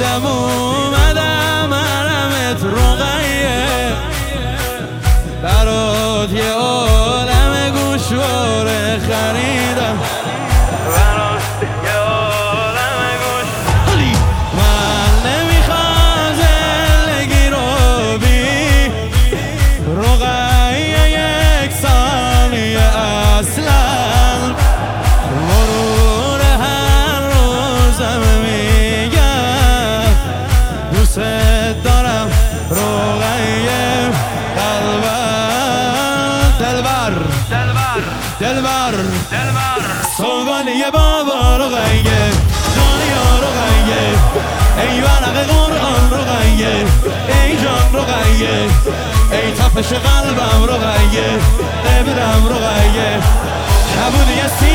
دیدم اومدم حرمت رقیه، برات یه عالم گوشواره خریدم، برات یه عالم گوشواره. من نمیخوام زندگی رو بی رقیه یک ثانیه اصلا، مرور هر روزم میگم دوست دارم رقیه قلبم. دلبر سوگانی بابا رقیه، جانیا رقیه، ای ورق قرآن رقیه، ای جان رقیه، ای تپش قلبم رقیه، قبلم رقیه، کبودی